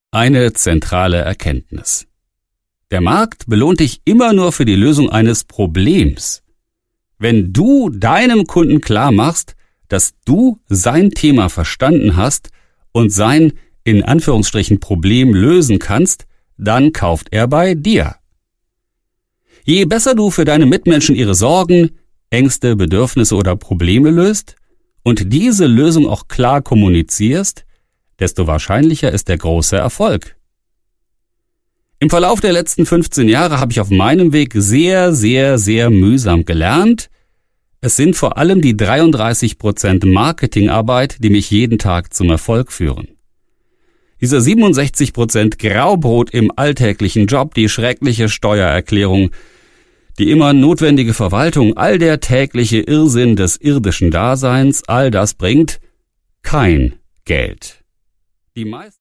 Eine zentrale Erkenntnis. Der Markt belohnt dich immer nur für die Lösung eines Problems. Wenn du deinem Kunden klar machst, dass du sein Thema verstanden hast und sein, in Anführungsstrichen, Problem lösen kannst, dann kauft er bei dir. Je besser du für deine Mitmenschen ihre Sorgen, Ängste, Bedürfnisse oder Probleme löst und diese Lösung auch klar kommunizierst, desto wahrscheinlicher ist der große Erfolg. Im Verlauf der letzten 15 Jahre habe ich auf meinem Weg sehr, sehr, sehr mühsam gelernt. Es sind vor allem die 33% Marketingarbeit, die mich jeden Tag zum Erfolg führen. Diese 67% Graubrot im alltäglichen Job, die schreckliche Steuererklärung, die immer notwendige Verwaltung, all der tägliche Irrsinn des irdischen Daseins, all das bringt kein Geld. Die meisten